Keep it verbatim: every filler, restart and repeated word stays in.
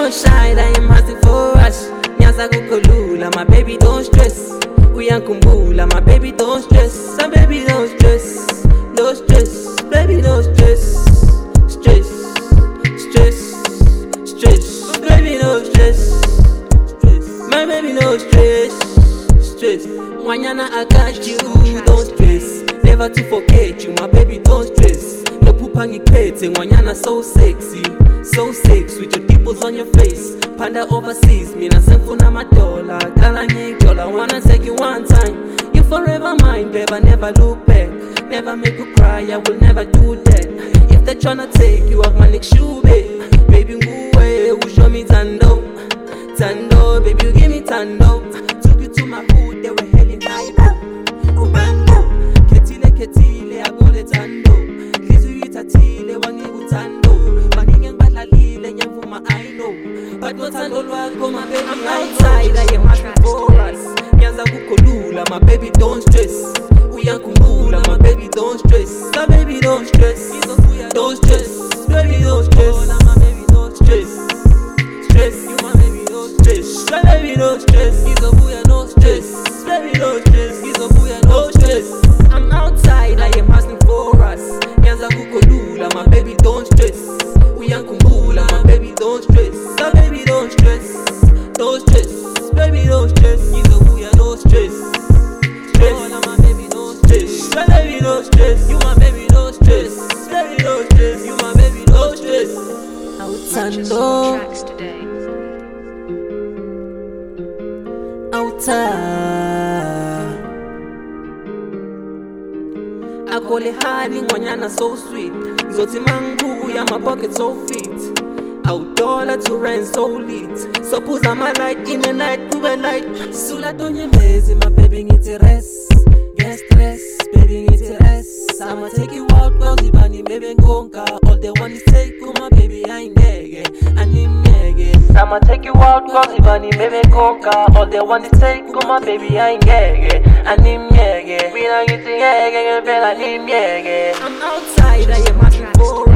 don't shy, I am asking for us. Nyaza kukulula, my baby don't stress. Uyankumbula, my baby don't stress. My baby don't stress, no stress, baby don't stress. Stress, stress, stress, baby no stress. Stress, my baby no stress. Stress, Wanyana I got you, don't stress. Never to forget you, my baby don't stress. No pupangi pete, Wanyana so sexy. So sexy with your dimples on your face. Panda overseas, mina sefuna madola. Gala nyigola, wanna take you one time. You forever mine, babe, I never look back. Never make you cry, I will never do that. If they tryna take you off my neck shoe, babe. Baby, move away, who show me tando. Tando, baby, you give me tando. Took you to my hood, they were hailing high. Ubando, ketile ketile, I go le tando. Kizu yitatile, wangi utando. I know, but what's an old world go, my baby? I'm outside, I am asking for us. Nyaza kukulula, my baby don't stress. Uyankumbula, my baby don't stress. My baby don't stress, don't stress, baby don't stress. My baby don't stress, stress. You my baby don't stress, my baby don't stress. He's a booyah, no stress, baby don't stress. He's a booyah, no stress. I'm outside, I am asking for us. Nyaza kukulula, my baby don't stress. Uyankumbula, my baby don't stress. My baby don't stress, don't stress, baby don't stress. He's a booyah, no stress. Stress, my baby don't stress. My baby don't stress. You my baby don't stress. Baby don't stress. You my baby don't stress. Outando, outside. I call it honey, Wanyana so sweet. Zoti mangu, yeah, my pocket so fit. Out dollar to rent so lit. Suppose I'm a light in the night to a light. Sula donye mezi, my baby need to rest. Get stress, baby need to rest. I'ma take you out, cause the bunny baby gonka. All they want is take you, my baby, I ain't gay. I need me. I'ma take you out, cause the bunny baby gonka. All they want is take you, my baby, I ain't gay. I need me. We don't get to gay, I need me. I'm outside, I am asking for